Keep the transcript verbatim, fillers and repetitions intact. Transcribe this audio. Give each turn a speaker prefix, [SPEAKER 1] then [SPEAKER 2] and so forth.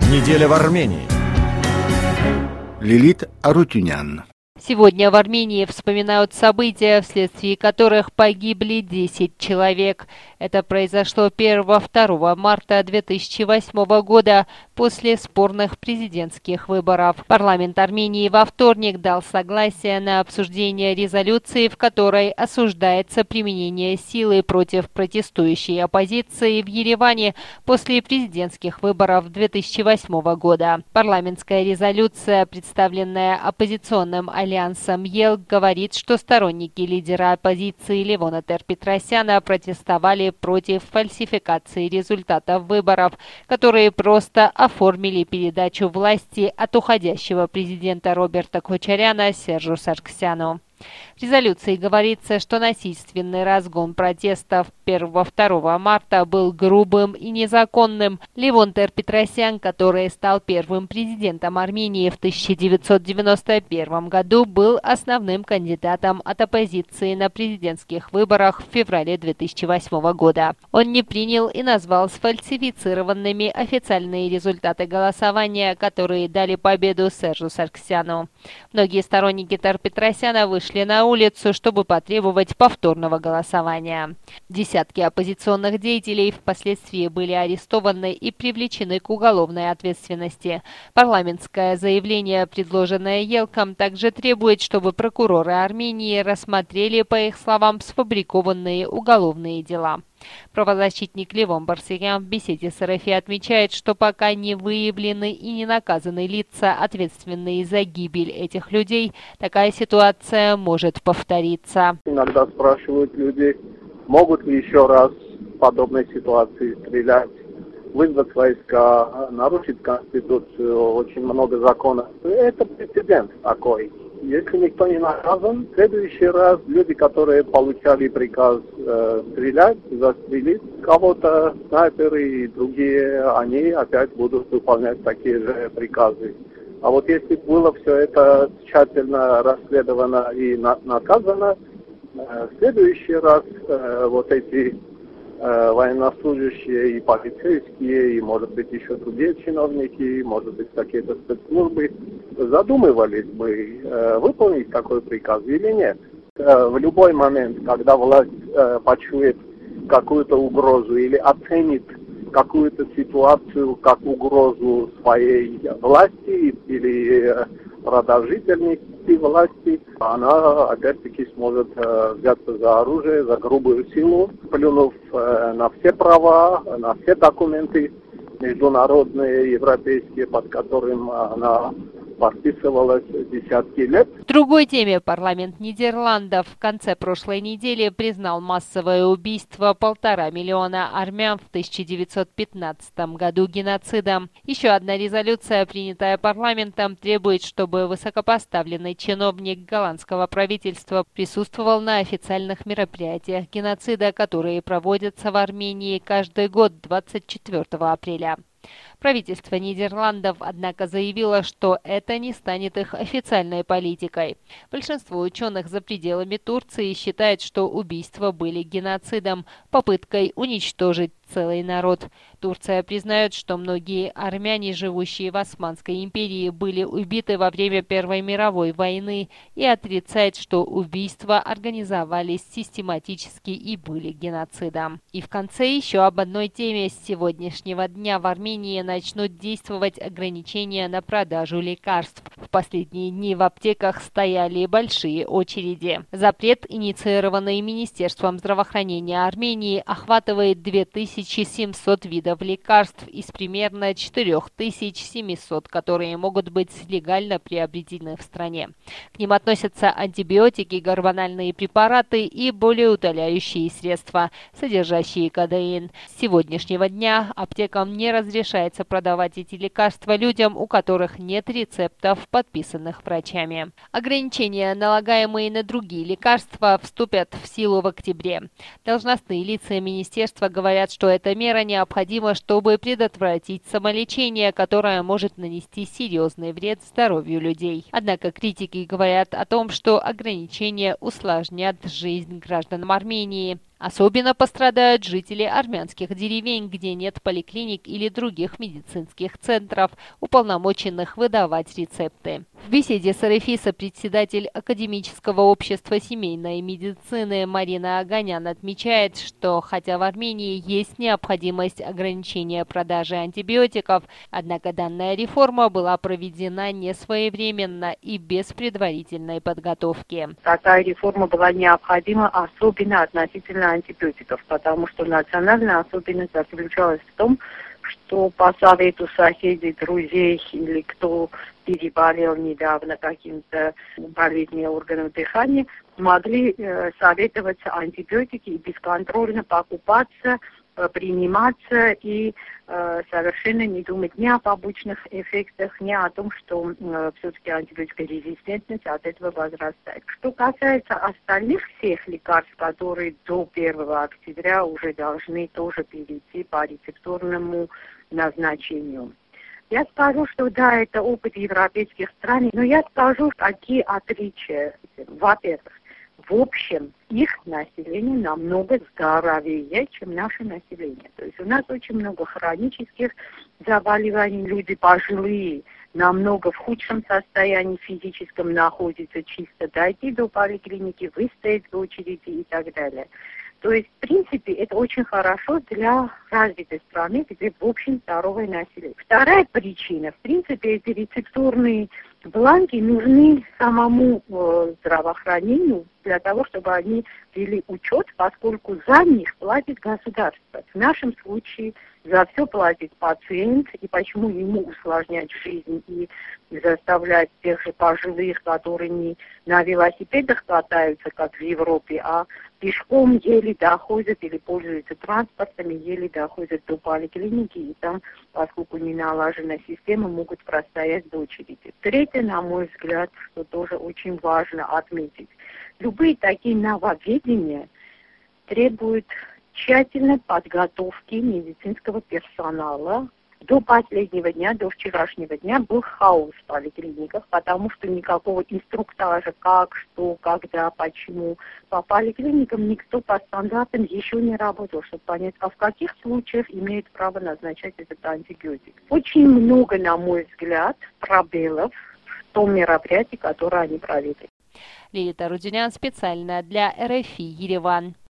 [SPEAKER 1] Неделя в Армении.
[SPEAKER 2] Лилит Арутюнян.
[SPEAKER 3] Сегодня в Армении вспоминают события, вследствие которых погибли десять человек. Это произошло первого-второго марта две тысячи восьмого года после спорных президентских выборов. Парламент Армении во вторник дал согласие на обсуждение резолюции, в которой осуждается применение силы против протестующей оппозиции в Ереване после президентских выборов две тысячи восьмого года. Парламентская резолюция, представленная оппозиционным альянсом Альянсом ЕЛ, говорит, что сторонники лидера оппозиции Левона Тер-Петросяна протестовали против фальсификации результатов выборов, которые просто оформили передачу власти от уходящего президента Роберта Кочаряна Сержу Саргсяну. В резолюции говорится, что насильственный разгон протестов первого-второго марта был грубым и незаконным. Левон Тер-Петросян, который стал первым президентом Армении в тысяча девятьсот девяносто первом году, был основным кандидатом от оппозиции на президентских выборах в феврале две тысячи восьмого года. Он не принял и назвал сфальсифицированными официальные результаты голосования, которые дали победу Сержу Саргсяну. Многие сторонники Тер-Петросяна вышли на улицу, чтобы потребовать повторного голосования. Десятки оппозиционных деятелей впоследствии были арестованы и привлечены к уголовной ответственности. Парламентское заявление, предложенное Елком, также требует, чтобы прокуроры Армении рассмотрели, по их словам, сфабрикованные уголовные дела. Правозащитник Левон Барсегян в беседе с РФИ отмечает, что пока не выявлены и не наказаны лица, ответственные за гибель этих людей, такая ситуация может повториться.
[SPEAKER 4] Иногда спрашивают люди, могут ли еще раз в подобной ситуации стрелять, вызвать войска, нарушить Конституцию, очень много законов. Это прецедент такой. Если никто не наказан, в следующий раз люди, которые получали приказ э, стрелять, застрелить кого-то, снайперы и другие, они опять будут выполнять такие же приказы. А вот если было все это тщательно расследовано и на, наказано, э, в следующий раз э, вот эти э, военнослужащие и полицейские, и, может быть, еще другие чиновники, может быть, какие-то спецслужбы задумывались бы, э, выполнить такой приказ или нет. Э, в любой момент, когда власть э, почует какую-то угрозу или оценит какую-то ситуацию как угрозу своей власти или э, продолжительности власти, она опять-таки сможет э, взяться за оружие, за грубую силу, плюнув э, на все права, на все документы международные, европейские, под которым она подписывалась десятки лет.
[SPEAKER 3] В другой теме парламент Нидерландов в конце прошлой недели признал массовое убийство полтора миллиона армян в тысяча девятьсот пятнадцатом году геноцидом. Еще одна резолюция, принятая парламентом, требует, чтобы высокопоставленный чиновник голландского правительства присутствовал на официальных мероприятиях геноцида, которые проводятся в Армении каждый год двадцать четвёртого апреля. Правительство Нидерландов, однако, заявило, что это не станет их официальной политикой. Большинство ученых за пределами Турции считает, что убийства были геноцидом, попыткой уничтожить целый народ. Турция признает, что многие армяне, живущие в Османской империи, были убиты во время Первой мировой войны и отрицает, что убийства организовались систематически и были геноцидом. И в конце еще об одной теме. С сегодняшнего дня в Армении начнут действовать ограничения на продажу лекарств. В последние дни в аптеках стояли большие очереди. Запрет, инициированный Министерством здравоохранения Армении, охватывает две тысячи семьсот видов лекарств из примерно четыре тысячи семьсот, которые могут быть легально приобретены в стране. К ним относятся антибиотики, гормональные препараты и болеутоляющие средства, содержащие кодеин. С сегодняшнего дня аптекам не разрешается продавать эти лекарства людям, у которых нет рецептов, подписанных врачами. Ограничения, налагаемые на другие лекарства, вступят в силу в октябре. Должностные лица министерства говорят, что эта мера необходима, чтобы предотвратить самолечение, которое может нанести серьезный вред здоровью людей. Однако критики говорят о том, что ограничения усложнят жизнь гражданам Армении. Особенно пострадают жители армянских деревень, где нет поликлиник или других медицинских центров, уполномоченных выдавать рецепты. В беседе с эр эф и сопредседатель Академического общества семейной медицины Марина Аганян отмечает, что хотя в Армении есть необходимость ограничения продажи антибиотиков, однако данная реформа была проведена несвоевременно и без предварительной подготовки.
[SPEAKER 1] Такая реформа была необходима, особенно относительно антибиотиков, потому что национальная особенность заключалась в том, что по совету соседей, друзей или кто переболел недавно каким-то болезнью органов дыхания, могли э, советоваться антибиотики и бесконтрольно покупаться, э, приниматься и э, совершенно не думать ни о побочных эффектах, ни о том, что э, все-таки антибиотикорезистентность от этого возрастает. Что касается остальных всех лекарств, которые до первого октября уже должны тоже перейти по рецептурному назначению. Я скажу, что да, это опыт европейских стран, но я скажу, какие отличия. Во-первых, в общем, их население намного здоровее, чем наше население. То есть у нас очень много хронических заболеваний, люди пожилые, намного в худшем состоянии физическом находятся, чисто дойти до поликлиники, выстоять в очереди и так далее. То есть, в принципе, это очень хорошо для развитой страны, где в общем здоровое население. Вторая причина, в принципе, эти рецептурные бланки нужны самому э, здравоохранению для того, чтобы они вели учет, поскольку за них платит государство. В нашем случае за все платит пациент, и почему ему усложнять жизнь и заставлять тех же пожилых, которые не на велосипедах катаются, как в Европе, а пешком еле доходят или пользуются транспортами, еле доходят до поликлиники, и там, поскольку не налажена система, могут простоять до очереди. Третье, на мой взгляд, что тоже очень важно отметить. Любые такие нововведения требуют тщательной подготовки медицинского персонала. До последнего дня, до вчерашнего дня был хаос в поликлиниках, потому что никакого инструктажа, как, что, когда, почему. По поликлиникам никто по стандартам еще не работал, чтобы понять, а в каких случаях имеет право назначать этот антибиотик. Очень много, на мой взгляд, пробелов в том мероприятии, которое они провели.
[SPEAKER 3] Лилита Рудинян специально для эр эф и Ереван.